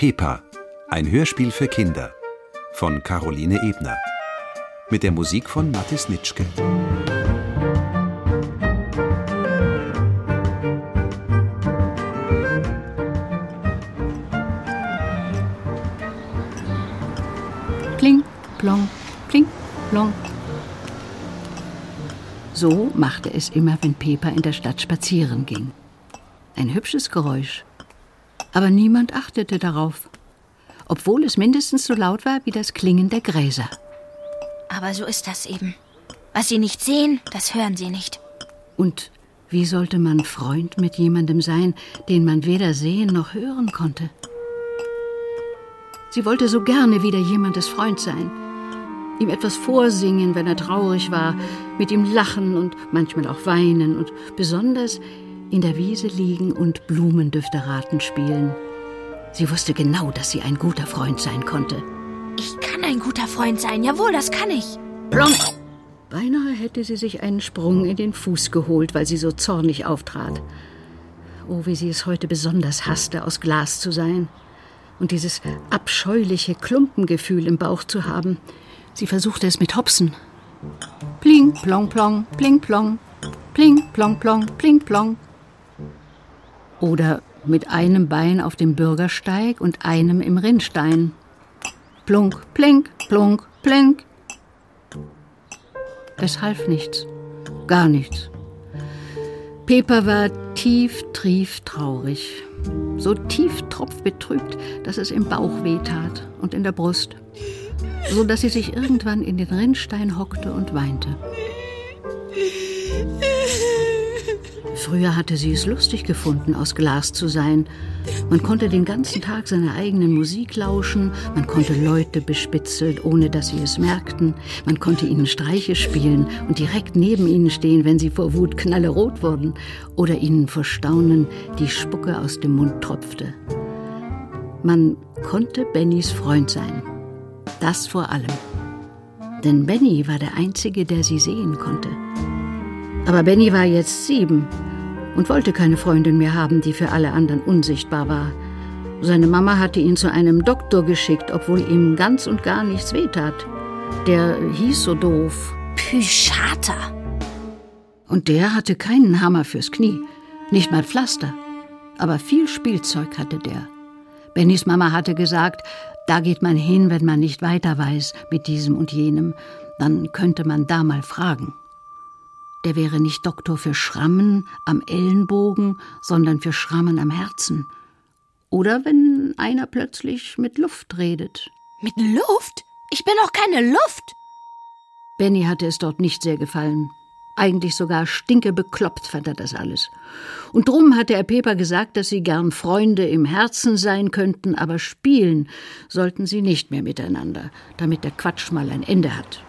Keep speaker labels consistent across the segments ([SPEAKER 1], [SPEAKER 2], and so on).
[SPEAKER 1] Pepa, ein Hörspiel für Kinder von Caroline Ebner. Mit der Musik von Mathis Nitschke.
[SPEAKER 2] Pling, plong, pling, plong. So machte es immer, wenn Pepa in der Stadt spazieren ging. Ein hübsches Geräusch. Aber niemand achtete darauf, obwohl es mindestens so laut war wie das Klingen der Gräser.
[SPEAKER 3] Aber so ist das eben. Was Sie nicht sehen, das hören Sie nicht.
[SPEAKER 2] Und wie sollte man Freund mit jemandem sein, den man weder sehen noch hören konnte? Sie wollte so gerne wieder jemandes Freund sein. Ihm etwas vorsingen, wenn er traurig war, mit ihm lachen und manchmal auch weinen und besonders in der Wiese liegen und Blumendüfteraten spielen. Sie wusste genau, dass sie ein guter Freund sein konnte.
[SPEAKER 3] Ich kann ein guter Freund sein, jawohl, das kann ich.
[SPEAKER 2] Plonk! Beinahe hätte sie sich einen Sprung in den Fuß geholt, weil sie so zornig auftrat. Oh, wie sie es heute besonders hasste, aus Glas zu sein. Und dieses abscheuliche Klumpengefühl im Bauch zu haben. Sie versuchte es mit Hopsen. Pling, plong, plong, pling, plong. Pling, plong, plong, pling, plong. Oder mit einem Bein auf dem Bürgersteig und einem im Rinnstein. Plunk, plink, plunk, plink. Es half nichts, gar nichts. Pepa war tief traurig. So tief tropfbetrübt, dass es im Bauch wehtat und in der Brust. So dass sie sich irgendwann in den Rinnstein hockte und weinte. Früher hatte sie es lustig gefunden, aus Glas zu sein. Man konnte den ganzen Tag seiner eigenen Musik lauschen, man konnte Leute bespitzeln, ohne dass sie es merkten. Man konnte ihnen Streiche spielen und direkt neben ihnen stehen, wenn sie vor Wut knallerot wurden oder ihnen vor Staunen die Spucke aus dem Mund tropfte. Man konnte Bennys Freund sein. Das vor allem. Denn Benny war der Einzige, der sie sehen konnte. Aber Benny war jetzt 7 und wollte keine Freundin mehr haben, die für alle anderen unsichtbar war. Seine Mama hatte ihn zu einem Doktor geschickt, obwohl ihm ganz und gar nichts wehtat. Der hieß so doof.
[SPEAKER 3] Psychiater.
[SPEAKER 2] Und der hatte keinen Hammer fürs Knie, nicht mal Pflaster. Aber viel Spielzeug hatte der. Bennys Mama hatte gesagt, da geht man hin, wenn man nicht weiter weiß mit diesem und jenem. Dann könnte man da mal fragen. Der wäre nicht Doktor für Schrammen am Ellenbogen, sondern für Schrammen am Herzen. Oder wenn einer plötzlich mit Luft redet.
[SPEAKER 3] Mit Luft? Ich bin doch keine Luft!
[SPEAKER 2] Benny hatte es dort nicht sehr gefallen. Eigentlich sogar stinkebekloppt fand er das alles. Und drum hatte er Pepa gesagt, dass sie gern Freunde im Herzen sein könnten, aber spielen sollten sie nicht mehr miteinander, damit der Quatsch mal ein Ende hat.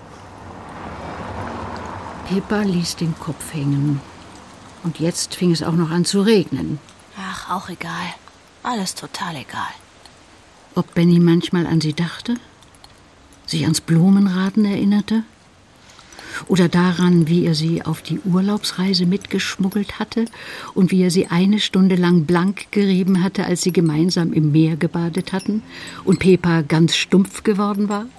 [SPEAKER 2] Pepa ließ den Kopf hängen. Und jetzt fing es auch noch an zu regnen.
[SPEAKER 3] Ach, auch egal. Alles total egal.
[SPEAKER 2] Ob Benny manchmal an sie dachte? Sich ans Blumenraten erinnerte? Oder daran, wie er sie auf die Urlaubsreise mitgeschmuggelt hatte und wie er sie 1 Stunde lang blank gerieben hatte, als sie gemeinsam im Meer gebadet hatten und Pepa ganz stumpf geworden war?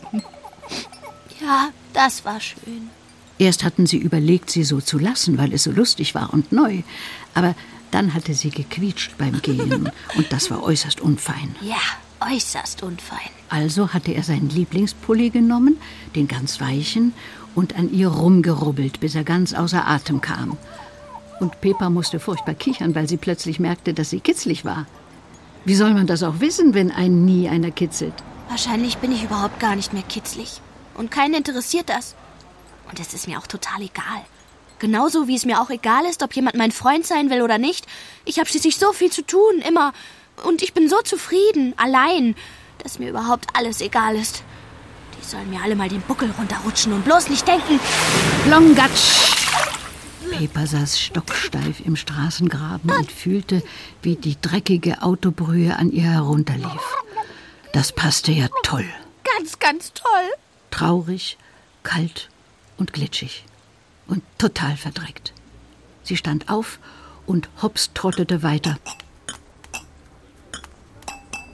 [SPEAKER 3] Ja, das war schön.
[SPEAKER 2] Erst hatten sie überlegt, sie so zu lassen, weil es so lustig war und neu. Aber dann hatte sie gequietscht beim Gehen und das war äußerst unfein.
[SPEAKER 3] Ja, äußerst unfein.
[SPEAKER 2] Also hatte er seinen Lieblingspulli genommen, den ganz weichen, und an ihr rumgerubbelt, bis er ganz außer Atem kam. Und Pepa musste furchtbar kichern, weil sie plötzlich merkte, dass sie kitzlig war. Wie soll man das auch wissen, wenn einen nie einer kitzelt?
[SPEAKER 3] Wahrscheinlich bin ich überhaupt gar nicht mehr kitzlig. Und keinen interessiert das. Und es ist mir auch total egal. Genauso wie es mir auch egal ist, ob jemand mein Freund sein will oder nicht. Ich habe schließlich so viel zu tun, immer. Und ich bin so zufrieden, allein, dass mir überhaupt alles egal ist. Die sollen mir alle mal den Buckel runterrutschen und bloß nicht denken.
[SPEAKER 2] Plongatsch! Pepa saß stocksteif im Straßengraben und fühlte, wie die dreckige Autobrühe an ihr herunterlief. Das passte ja toll.
[SPEAKER 3] Ganz, ganz toll.
[SPEAKER 2] Traurig, kalt und glitschig und total verdreckt. Sie stand auf und hops trottete weiter.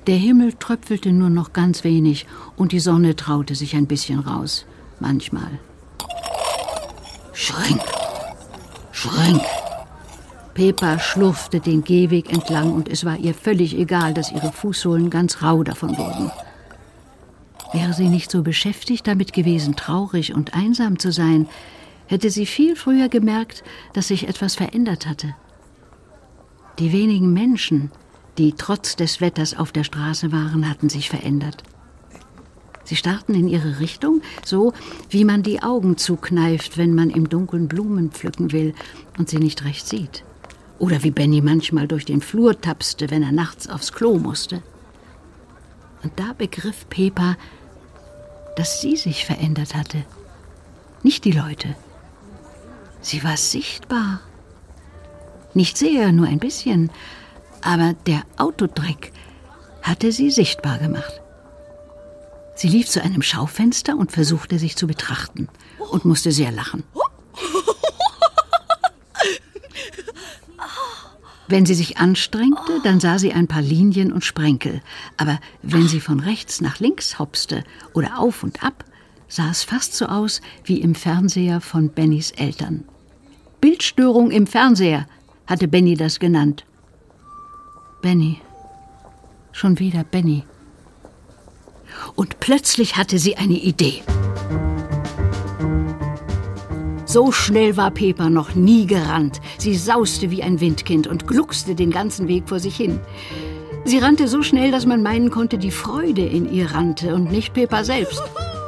[SPEAKER 2] Der Himmel tröpfelte nur noch ganz wenig und die Sonne traute sich ein bisschen raus. Manchmal. Schrink! Schrink! Pepa schlurfte den Gehweg entlang und es war ihr völlig egal, dass ihre Fußsohlen ganz rau davon wurden. Wäre sie nicht so beschäftigt damit gewesen, traurig und einsam zu sein, hätte sie viel früher gemerkt, dass sich etwas verändert hatte. Die wenigen Menschen, die trotz des Wetters auf der Straße waren, hatten sich verändert. Sie starrten in ihre Richtung, so wie man die Augen zukneift, wenn man im Dunkeln Blumen pflücken will und sie nicht recht sieht. Oder wie Benny manchmal durch den Flur tapste, wenn er nachts aufs Klo musste. Und da begriff Pepa, dass sie sich verändert hatte. Nicht die Leute. Sie war sichtbar. Nicht sehr, nur ein bisschen. Aber der Autodreck hatte sie sichtbar gemacht. Sie lief zu einem Schaufenster und versuchte, sich zu betrachten. Und musste sehr lachen. Wenn sie sich anstrengte, dann sah sie ein paar Linien und Sprenkel. Aber wenn sie von rechts nach links hopste oder auf und ab, sah es fast so aus wie im Fernseher von Bennys Eltern. Bildstörung im Fernseher, hatte Benny das genannt. Benny. Schon wieder Benny. Und plötzlich hatte sie eine Idee. So schnell war Pepa noch nie gerannt. Sie sauste wie ein Windkind und gluckste den ganzen Weg vor sich hin. Sie rannte so schnell, dass man meinen konnte, die Freude in ihr rannte und nicht Pepa selbst.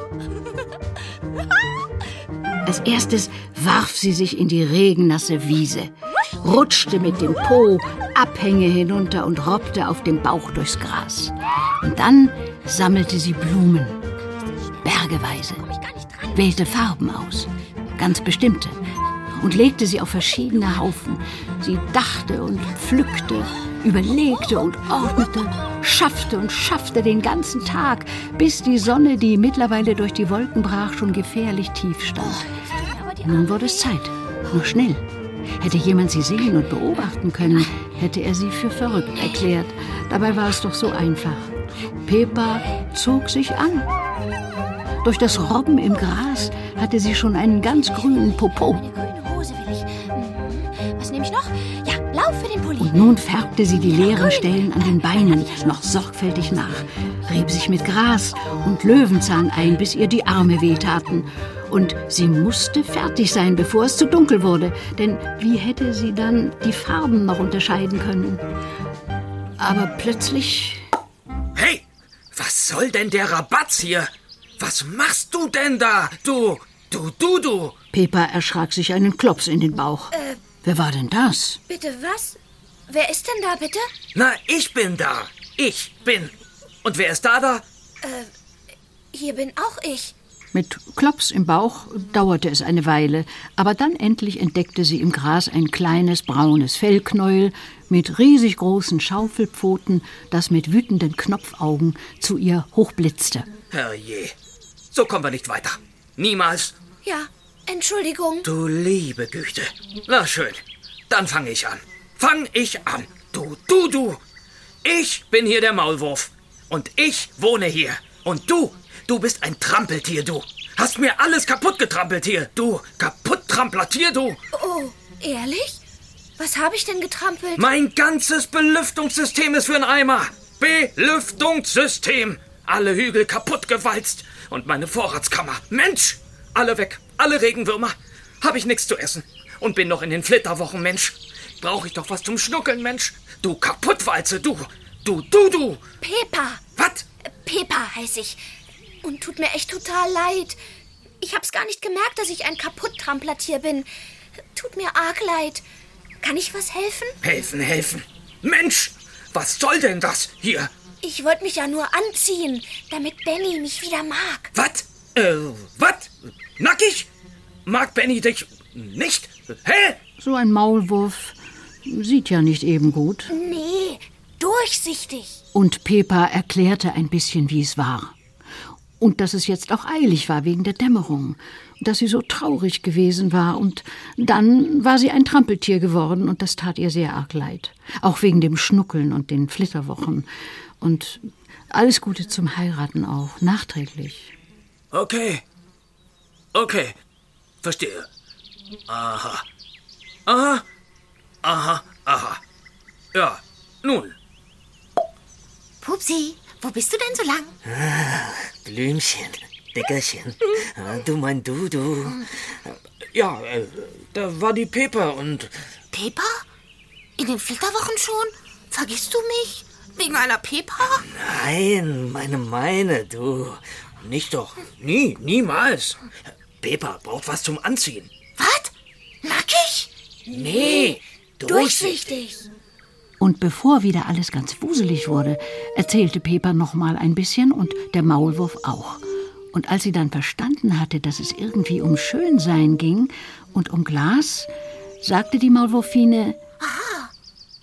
[SPEAKER 2] Als erstes warf sie sich in die regennasse Wiese, rutschte mit dem Po Abhänge hinunter und robbte auf dem Bauch durchs Gras. Und dann sammelte sie Blumen, bergeweise, wählte Farben aus, ganz bestimmte, und legte sie auf verschiedene Haufen. Sie dachte und pflückte, überlegte und ordnete, schaffte und schaffte den ganzen Tag, bis die Sonne, die mittlerweile durch die Wolken brach, schon gefährlich tief stand. Nun wurde es Zeit, nur schnell. Hätte jemand sie sehen und beobachten können, hätte er sie für verrückt erklärt. Dabei war es doch so einfach. Pepa zog sich an. Durch das Robben im Gras hatte sie schon einen ganz grünen Popo.
[SPEAKER 3] Eine grüne Hose will ich. Was nehme ich noch? Ja, blau für den Pulli.
[SPEAKER 2] Und nun färbte sie die leeren Stellen an den Beinen noch sorgfältig nach, rieb sich mit Gras und Löwenzahn ein, bis ihr die Arme wehtaten. Und sie musste fertig sein, bevor es zu dunkel wurde, denn wie hätte sie dann die Farben noch unterscheiden können? Aber plötzlich...
[SPEAKER 4] Hey, was soll denn der Rabatz hier? Was machst du denn da, du?
[SPEAKER 2] Pepa erschrak sich einen Klops in den Bauch. Wer war denn das?
[SPEAKER 3] Bitte was? Wer ist denn da, bitte?
[SPEAKER 4] Na, ich bin da. Ich bin. Und wer ist da?
[SPEAKER 3] Hier bin auch ich.
[SPEAKER 2] Mit Klops im Bauch dauerte es eine Weile, aber dann endlich entdeckte sie im Gras ein kleines braunes Fellknäuel mit riesig großen Schaufelpfoten, das mit wütenden Knopfaugen zu ihr hochblitzte.
[SPEAKER 4] Herrje, so kommen wir nicht weiter. Niemals.
[SPEAKER 3] Ja, Entschuldigung.
[SPEAKER 4] Du liebe Güte. Na schön, dann fange ich an. Du. Ich bin hier der Maulwurf. Und ich wohne hier. Und du bist ein Trampeltier, du. Hast mir alles kaputt getrampelt hier, du. Kaputt-Tramplertier, du.
[SPEAKER 3] Oh, ehrlich? Was habe ich denn getrampelt?
[SPEAKER 4] Mein ganzes Belüftungssystem ist für einen Eimer. Belüftungssystem. Alle Hügel kaputt gewalzt. Und meine Vorratskammer. Mensch, alle weg. Alle Regenwürmer. Hab ich nichts zu essen. Und bin noch in den Flitterwochen, Mensch. Brauche ich doch was zum Schnuckeln, Mensch. Du Kaputtwalze, du.
[SPEAKER 3] Pepa.
[SPEAKER 4] Was?
[SPEAKER 3] Pepa heiß ich. Und tut mir echt total leid. Ich hab's gar nicht gemerkt, dass ich ein Kaputt-Tramplertier bin. Tut mir arg leid. Kann ich was helfen?
[SPEAKER 4] Helfen. Mensch, was soll denn das hier?
[SPEAKER 3] Ich wollte mich ja nur anziehen, damit Benny mich wieder mag.
[SPEAKER 4] Was? Was? Nackig? Mag Benny dich nicht? Hä?
[SPEAKER 2] So ein Maulwurf sieht ja nicht eben gut.
[SPEAKER 3] Nee, durchsichtig.
[SPEAKER 2] Und Pepa erklärte ein bisschen, wie es war. Und dass es jetzt auch eilig war wegen der Dämmerung. dass sie so traurig gewesen war. Und dann war sie ein Trampeltier geworden und das tat ihr sehr arg leid. Auch wegen dem Schnuckeln und den Flitterwochen. Und alles Gute zum Heiraten auch, nachträglich.
[SPEAKER 4] Okay, verstehe. Aha. Ja, nun.
[SPEAKER 5] Pupsi, wo bist du denn so lang?
[SPEAKER 6] Blümchen, Dickerchen, du mein Dudu.
[SPEAKER 4] Ja, da war die Pepa und...
[SPEAKER 5] Pepa? In den Flitterwochen schon? Vergisst du mich? Wegen einer Pepa?
[SPEAKER 6] Nein, meine, du.
[SPEAKER 4] Nicht doch. Niemals. Pepa braucht was zum Anziehen.
[SPEAKER 5] Was? Nackig?
[SPEAKER 4] Nee,
[SPEAKER 5] durchsichtig.
[SPEAKER 2] Und bevor wieder alles ganz wuselig wurde, erzählte Pepa noch mal ein bisschen und der Maulwurf auch. Und als sie dann verstanden hatte, dass es irgendwie um Schönsein ging und um Glas, sagte die Maulwurfine:
[SPEAKER 5] Aha.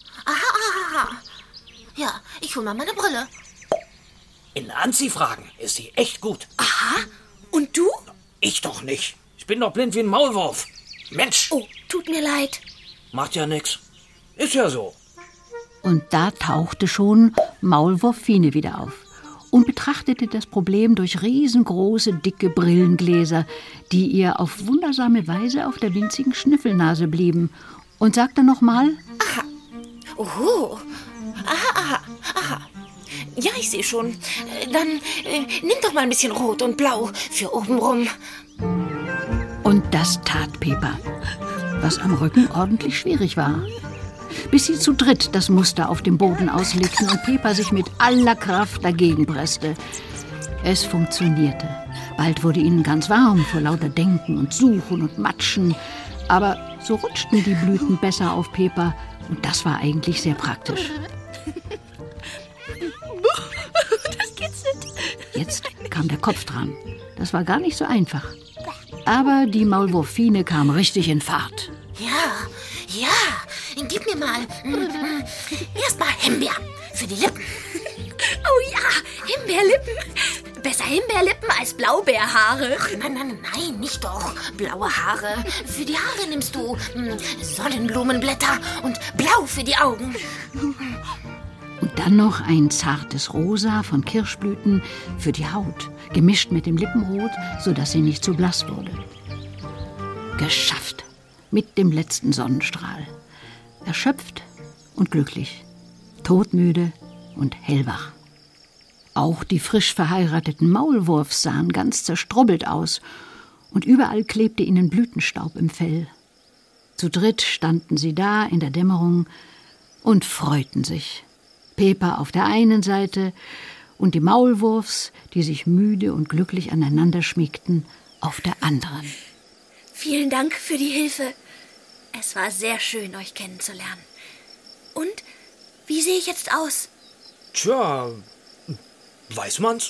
[SPEAKER 5] Ja, ich hol mal meine Brille.
[SPEAKER 4] In Anziehfragen ist sie echt gut.
[SPEAKER 5] Aha. Und du?
[SPEAKER 4] Ich doch nicht. Ich bin doch blind wie ein Maulwurf. Mensch.
[SPEAKER 5] Oh, tut mir leid.
[SPEAKER 4] Macht ja nix. Ist ja so.
[SPEAKER 2] Und da tauchte schon Maulwurfine wieder auf und betrachtete das Problem durch riesengroße, dicke Brillengläser, die ihr auf wundersame Weise auf der winzigen Schnüffelnase blieben, und sagte nochmal:
[SPEAKER 5] Aha. Oho. Aha. Ja, ich sehe schon. Dann nimm doch mal ein bisschen Rot und Blau für obenrum.
[SPEAKER 2] Und das tat Pepa, was am Rücken ordentlich schwierig war. Bis sie zu dritt das Muster auf dem Boden auslegten und Pepa sich mit aller Kraft dagegen presste. Es funktionierte. Bald wurde ihnen ganz warm vor lauter Denken und Suchen und Matschen. Aber so rutschten die Blüten besser auf Pepa und das war eigentlich sehr praktisch.
[SPEAKER 3] Das kitzelt.
[SPEAKER 2] Jetzt kam der Kopf dran. Das war gar nicht so einfach. Aber die Maulwurfine kam richtig in Fahrt.
[SPEAKER 5] Ja, gib mir mal. Erst mal Himbeer für die Lippen.
[SPEAKER 3] Oh ja, Himbeerlippen. Besser Himbeerlippen als Blaubeerhaare.
[SPEAKER 5] Ach, nein, nicht doch. Blaue Haare. Für die Haare nimmst du Sonnenblumenblätter und Blau für die Augen.
[SPEAKER 2] Und dann noch ein zartes Rosa von Kirschblüten für die Haut, gemischt mit dem Lippenrot, sodass sie nicht zu blass wurde. Geschafft, mit dem letzten Sonnenstrahl. Erschöpft und glücklich, todmüde und hellwach. Auch die frisch verheirateten Maulwurfs sahen ganz zerstrubbelt aus und überall klebte ihnen Blütenstaub im Fell. Zu dritt standen sie da in der Dämmerung und freuten sich. Pepa auf der einen Seite und die Maulwurfs, die sich müde und glücklich aneinander schmiegten, auf der anderen.
[SPEAKER 3] Vielen Dank für die Hilfe. Es war sehr schön, euch kennenzulernen. Und, wie sehe ich jetzt aus?
[SPEAKER 4] Tja, weiß man's?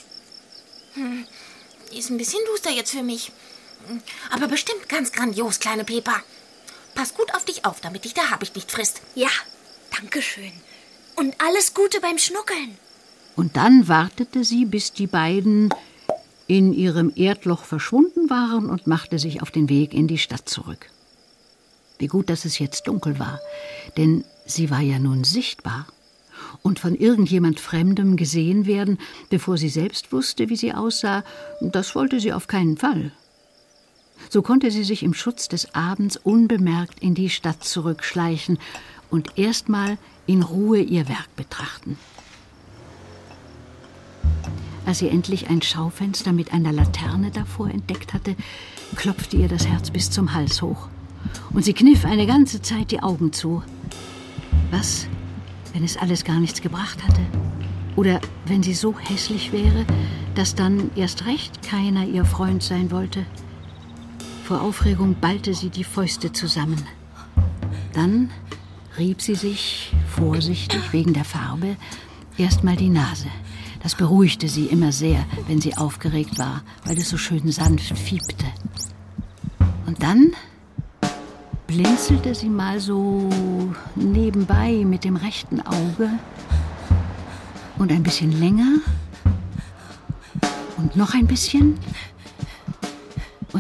[SPEAKER 5] Ist ein bisschen duster jetzt für mich. Aber bestimmt ganz grandios, kleine Pepa. Pass gut auf dich auf, damit dich der Habicht nicht frisst.
[SPEAKER 3] Ja, danke schön. Und alles Gute beim Schnuckeln.
[SPEAKER 2] Und dann wartete sie, bis die beiden in ihrem Erdloch verschwunden waren und machte sich auf den Weg in die Stadt zurück. Wie gut, dass es jetzt dunkel war, denn sie war ja nun sichtbar und von irgendjemand Fremdem gesehen werden, bevor sie selbst wusste, wie sie aussah, das wollte sie auf keinen Fall. So konnte sie sich im Schutz des Abends unbemerkt in die Stadt zurückschleichen und erstmal in Ruhe ihr Werk betrachten. Als sie endlich ein Schaufenster mit einer Laterne davor entdeckt hatte, klopfte ihr das Herz bis zum Hals hoch. Und sie kniff eine ganze Zeit die Augen zu. Was, wenn es alles gar nichts gebracht hatte? Oder wenn sie so hässlich wäre, dass dann erst recht keiner ihr Freund sein wollte? Vor Aufregung ballte sie die Fäuste zusammen. Dann rieb sie sich, vorsichtig wegen der Farbe, erstmal die Nase. Das beruhigte sie immer sehr, wenn sie aufgeregt war, weil es so schön sanft fiebte. Und dann blinzelte sie mal so nebenbei mit dem rechten Auge und ein bisschen länger und noch ein bisschen und dann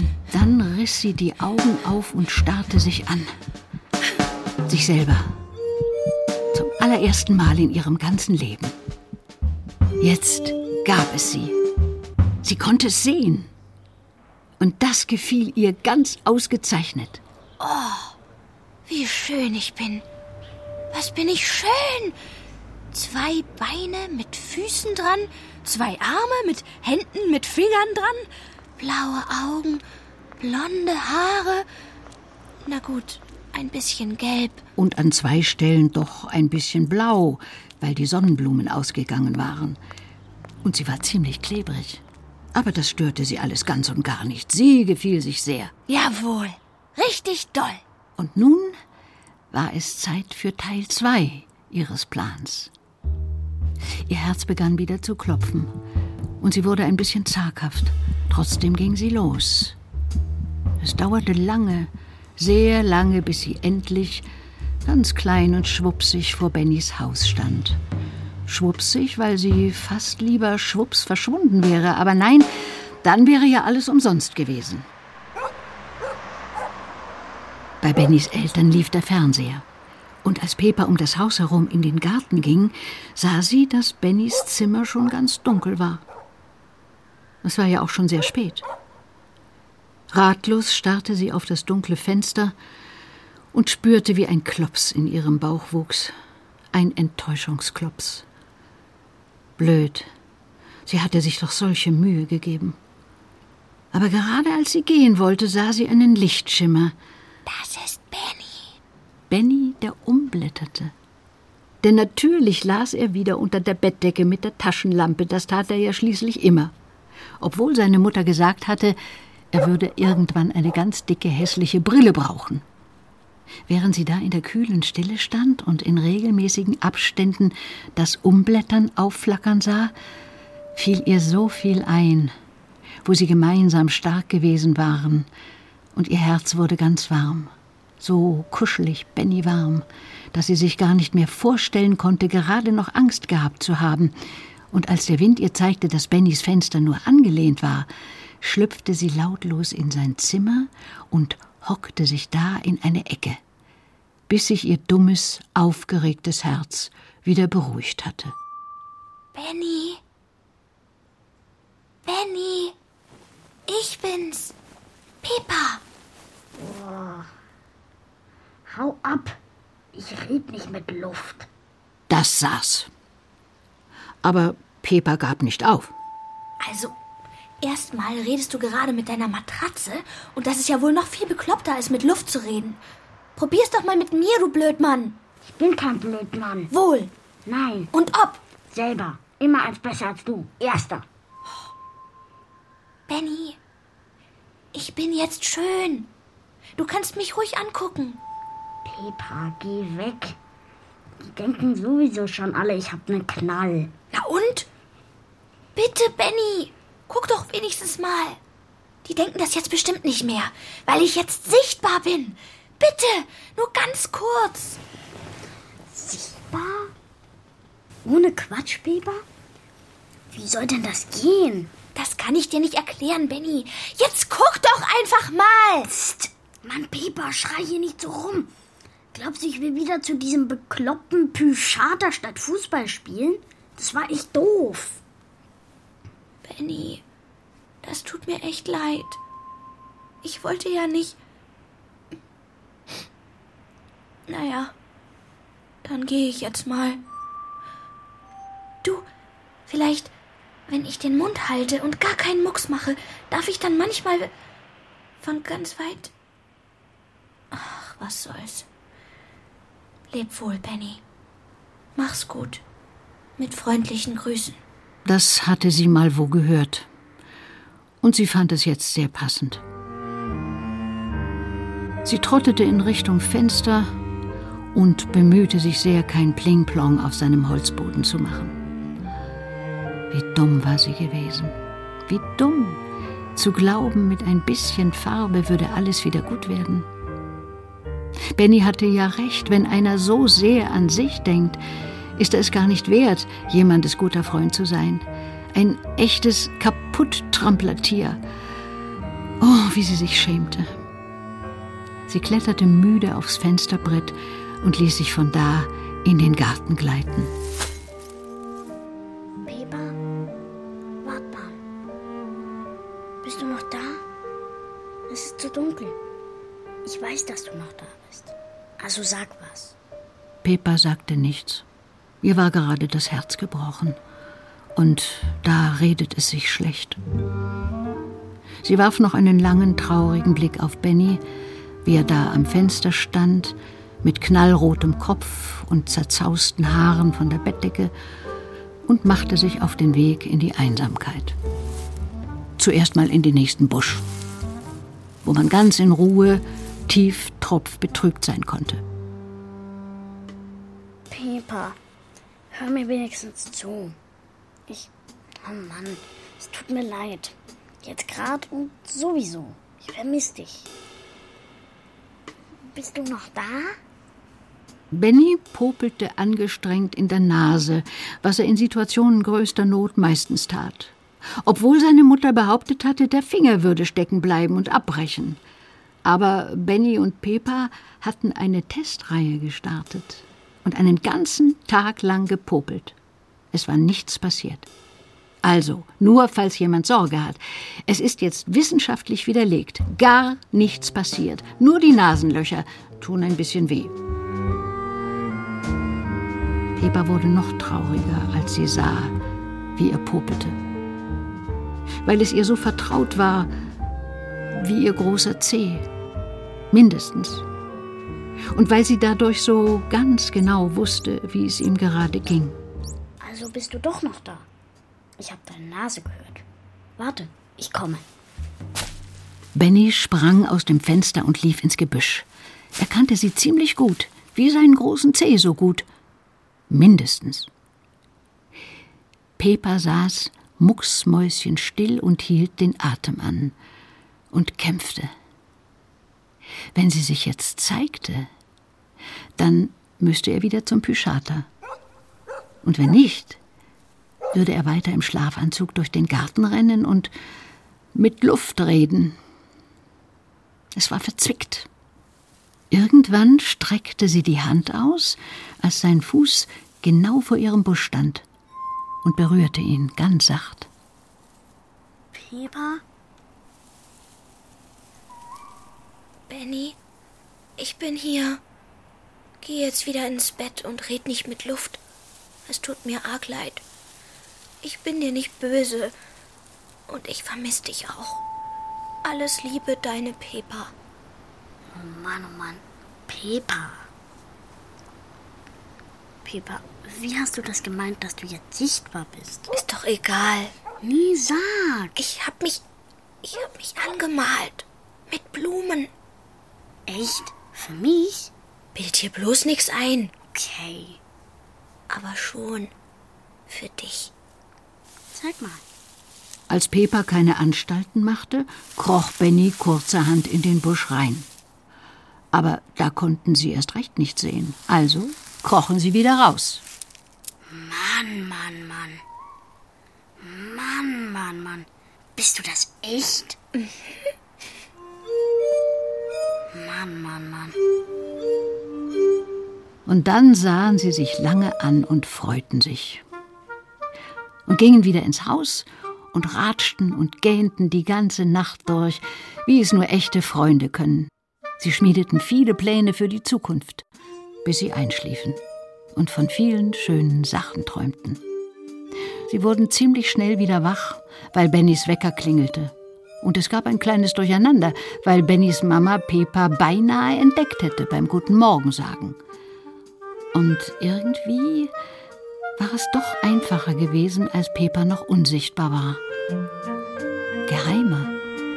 [SPEAKER 2] Dann riss sie die Augen auf und starrte sich an. Sich selber. Zum allerersten Mal in ihrem ganzen Leben. Jetzt gab es sie. Sie konnte es sehen. Und das gefiel ihr ganz ausgezeichnet.
[SPEAKER 3] Oh, wie schön ich bin. Was bin ich schön. 2 Beine mit Füßen dran, 2 Arme mit Händen, mit Fingern dran, blaue Augen, blonde Haare. Na gut, ein bisschen gelb.
[SPEAKER 2] Und an 2 Stellen doch ein bisschen blau, weil die Sonnenblumen ausgegangen waren. Und sie war ziemlich klebrig. Aber das störte sie alles ganz und gar nicht. Sie gefiel sich sehr.
[SPEAKER 3] Jawohl, richtig doll.
[SPEAKER 2] Und nun war es Zeit für Teil 2 ihres Plans. Ihr Herz begann wieder zu klopfen und sie wurde ein bisschen zaghaft. Trotzdem ging sie los. Es dauerte lange, sehr lange, bis sie endlich ganz klein und schwupsig vor Bennys Haus stand. Schwupsig, weil sie fast lieber schwupps verschwunden wäre. Aber nein, dann wäre ja alles umsonst gewesen. Bei Bennys Eltern lief der Fernseher. Und als Pepa um das Haus herum in den Garten ging, sah sie, dass Bennys Zimmer schon ganz dunkel war. Es war ja auch schon sehr spät. Ratlos starrte sie auf das dunkle Fenster und spürte, wie ein Klops in ihrem Bauch wuchs. Ein Enttäuschungsklops. Blöd. Sie hatte sich doch solche Mühe gegeben. Aber gerade als sie gehen wollte, sah sie einen Lichtschimmer.
[SPEAKER 3] Das ist Benny.
[SPEAKER 2] Benny, der umblätterte. Denn natürlich las er wieder unter der Bettdecke mit der Taschenlampe. Das tat er ja schließlich immer. Obwohl seine Mutter gesagt hatte, er würde irgendwann eine ganz dicke, hässliche Brille brauchen. Während sie da in der kühlen Stille stand und in regelmäßigen Abständen das Umblättern aufflackern sah, fiel ihr so viel ein, wo sie gemeinsam stark gewesen waren, und ihr Herz wurde ganz warm. So kuschelig, Benny warm, dass sie sich gar nicht mehr vorstellen konnte, gerade noch Angst gehabt zu haben. Und als der Wind ihr zeigte, dass Bennys Fenster nur angelehnt war, schlüpfte sie lautlos in sein Zimmer und hockte sich da in eine Ecke, bis sich ihr dummes, aufgeregtes Herz wieder beruhigt hatte.
[SPEAKER 3] Benny? Benny? Ich bin's. Pepa.
[SPEAKER 7] Oh. Hau ab. Ich red nicht mit Luft.
[SPEAKER 2] Das saß. Aber Pepa gab nicht auf.
[SPEAKER 3] Also, erstmal redest du gerade mit deiner Matratze und das ist ja wohl noch viel bekloppter, als mit Luft zu reden. Probier's doch mal mit mir, du Blödmann.
[SPEAKER 7] Ich bin kein Blödmann.
[SPEAKER 3] Wohl.
[SPEAKER 7] Nein.
[SPEAKER 3] Und ob?
[SPEAKER 7] Selber. Immer eins besser als du. Erster.
[SPEAKER 3] Benny, ich bin jetzt schön. Du kannst mich ruhig angucken.
[SPEAKER 7] Pepa, geh weg. Die denken sowieso schon alle, ich hab nen Knall.
[SPEAKER 3] Na und? Bitte, Benny, guck doch wenigstens mal. Die denken das jetzt bestimmt nicht mehr, weil ich jetzt sichtbar bin. Bitte, nur ganz kurz.
[SPEAKER 7] Sichtbar? Ohne Quatsch, Pepa? Wie soll denn das gehen?
[SPEAKER 3] Das kann ich dir nicht erklären, Benny. Jetzt guck doch einfach mal.
[SPEAKER 7] Psst. Mann, Pepa, schrei hier nicht so rum. Glaubst du, ich will wieder zu diesem bekloppten Psychiater statt Fußball spielen? Das war echt doof.
[SPEAKER 3] Benny, das tut mir echt leid. Ich wollte ja nicht... Naja, dann gehe ich jetzt mal. Du, vielleicht, wenn ich den Mund halte und gar keinen Mucks mache, darf ich dann manchmal von ganz weit... Ach, was soll's. Leb wohl, Benny. Mach's gut. Mit freundlichen Grüßen.
[SPEAKER 2] Das hatte sie mal wo gehört. Und sie fand es jetzt sehr passend. Sie trottete in Richtung Fenster und bemühte sich sehr, kein Pling-Plong auf seinem Holzboden zu machen. Wie dumm war sie gewesen. Wie dumm, zu glauben, mit ein bisschen Farbe würde alles wieder gut werden. Benny hatte ja recht, wenn einer so sehr an sich denkt, ist er es gar nicht wert, jemandes guter Freund zu sein. Ein echtes Kaputt-Tramplatier. Oh, wie sie sich schämte. Sie kletterte müde aufs Fensterbrett und ließ sich von da in den Garten gleiten.
[SPEAKER 7] Pepa, warte mal. Bist du noch da? Es ist zu dunkel. Ich weiß, dass du noch da bist. Also sag was.
[SPEAKER 2] Pepa sagte nichts. Ihr war gerade das Herz gebrochen. Und da redet es sich schlecht. Sie warf noch einen langen, traurigen Blick auf Benny, wie er da am Fenster stand, mit knallrotem Kopf und zerzausten Haaren von der Bettdecke, und machte sich auf den Weg in die Einsamkeit. Zuerst mal in den nächsten Busch, wo man ganz in Ruhe, tief, tropfbetrübt sein konnte.
[SPEAKER 7] Pepa, hör mir wenigstens zu. Oh Mann, es tut mir leid. Jetzt gerade und sowieso. Ich vermisse dich. Bist du noch da?
[SPEAKER 2] Benny popelte angestrengt in der Nase, was er in Situationen größter Not meistens tat. Obwohl seine Mutter behauptet hatte, der Finger würde stecken bleiben und abbrechen. Aber Benny und Pepa hatten eine Testreihe gestartet und einen ganzen Tag lang gepopelt. Es war nichts passiert. Also, nur falls jemand Sorge hat. Es ist jetzt wissenschaftlich widerlegt. Gar nichts passiert. Nur die Nasenlöcher tun ein bisschen weh. Pepa wurde noch trauriger, als sie sah, wie er popelte. Weil es ihr so vertraut war, wie ihr großer Zeh. Mindestens. Und weil sie dadurch so ganz genau wusste, wie es ihm gerade ging.
[SPEAKER 7] Also bist du doch noch da. Ich habe deine Nase gehört. Warte, ich komme.
[SPEAKER 2] Benny sprang aus dem Fenster und lief ins Gebüsch. Er kannte sie ziemlich gut, wie seinen großen Zeh so gut. Mindestens. Pepa saß mucksmäuschenstill und hielt den Atem an und kämpfte. Wenn sie sich jetzt zeigte, dann müsste er wieder zum Pyschata. Und wenn nicht, würde er weiter im Schlafanzug durch den Garten rennen und mit Luft reden. Es war verzwickt. Irgendwann streckte sie die Hand aus, als sein Fuß genau vor ihrem Busch stand, und berührte ihn ganz sacht.
[SPEAKER 7] Pepa?
[SPEAKER 5] Benny, ich bin hier. Geh jetzt wieder ins Bett und red nicht mit Luft. Es tut mir arg leid. Ich bin dir nicht böse. Und ich vermisse dich auch. Alles Liebe, deine Pepa.
[SPEAKER 7] Oh Mann, Pepa. Pepa, wie hast du das gemeint, dass du jetzt sichtbar bist?
[SPEAKER 5] Ist doch egal.
[SPEAKER 7] Nie sag.
[SPEAKER 5] Ich hab mich angemalt. Mit Blumen.
[SPEAKER 7] Echt? Für mich?
[SPEAKER 5] Bild dir bloß nix ein.
[SPEAKER 7] Okay.
[SPEAKER 5] Aber schon für dich.
[SPEAKER 7] Zeig mal.
[SPEAKER 2] Als Pepa keine Anstalten machte, kroch Benny kurzerhand in den Busch rein. Aber da konnten sie erst recht nicht sehen. Also krochen sie wieder raus.
[SPEAKER 7] Mann. Bist du das echt? Mann.
[SPEAKER 2] Und dann sahen sie sich lange an und freuten sich. Und gingen wieder ins Haus und ratschten und gähnten die ganze Nacht durch, wie es nur echte Freunde können. Sie schmiedeten viele Pläne für die Zukunft, bis sie einschliefen und von vielen schönen Sachen träumten. Sie wurden ziemlich schnell wieder wach, weil Bennys Wecker klingelte. Und es gab ein kleines Durcheinander, weil Bennys Mama Pepa beinahe entdeckt hätte beim Guten Morgen sagen. Und irgendwie war es doch einfacher gewesen, als Pepa noch unsichtbar war. Geheimer.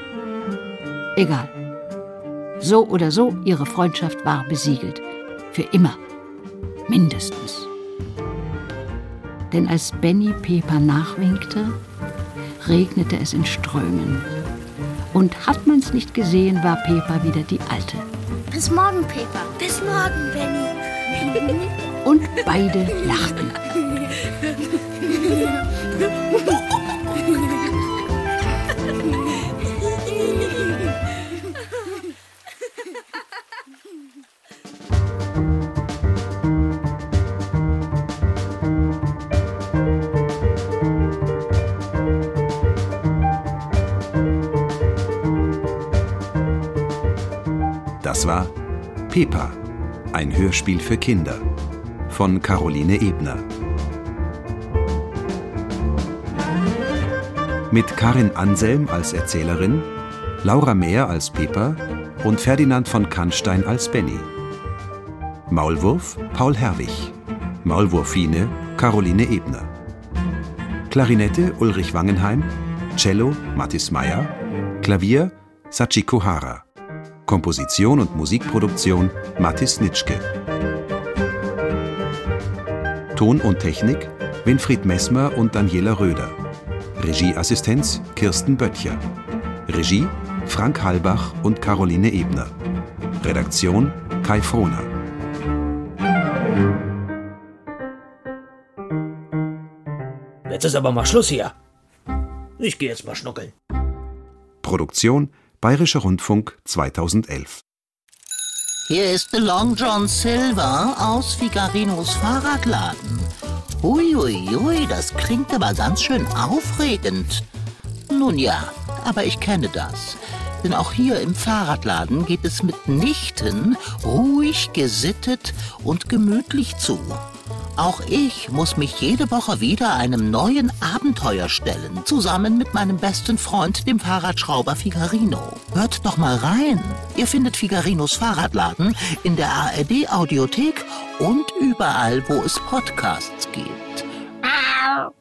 [SPEAKER 2] Egal. So oder so, ihre Freundschaft war besiegelt. Für immer. Mindestens. Denn als Benny Pepa nachwinkte, regnete es in Strömen. Und hat man's nicht gesehen, war Pepa wieder die Alte.
[SPEAKER 7] Bis morgen, Pepa.
[SPEAKER 5] Bis morgen, Benny.
[SPEAKER 2] Und beide lachten.
[SPEAKER 1] Das war Pepa, ein Hörspiel für Kinder von Caroline Ebner. Mit Karin Anselm als Erzählerin, Laura Mehr als Pepa und Ferdinand von Kannstein als Benny. Maulwurf Paul Herwig, Maulwurfine Caroline Ebner. Klarinette Ulrich Wangenheim, Cello Mathis Meyer, Klavier Sachiko Hara. Komposition und Musikproduktion Mathis Nitschke. Ton und Technik Winfried Messmer und Daniela Röder. Regieassistenz Kirsten Böttcher. Regie Frank Halbach und Caroline Ebner. Redaktion Kai Frohner.
[SPEAKER 4] Jetzt ist aber mal Schluss hier. Ich gehe jetzt mal schnuckeln.
[SPEAKER 1] Produktion Bayerischer Rundfunk 2011.
[SPEAKER 8] Hier ist der Long John Silver aus Figarinos Fahrradladen. Hui, das klingt aber ganz schön aufregend. Nun ja, aber ich kenne das. Denn auch hier im Fahrradladen geht es mitnichten ruhig, gesittet und gemütlich zu. Auch ich muss mich jede Woche wieder einem neuen Abenteuer stellen, zusammen mit meinem besten Freund, dem Fahrradschrauber Figarino. Hört doch mal rein. Ihr findet Figarinos Fahrradladen in der ARD-Audiothek und überall, wo es Podcasts gibt.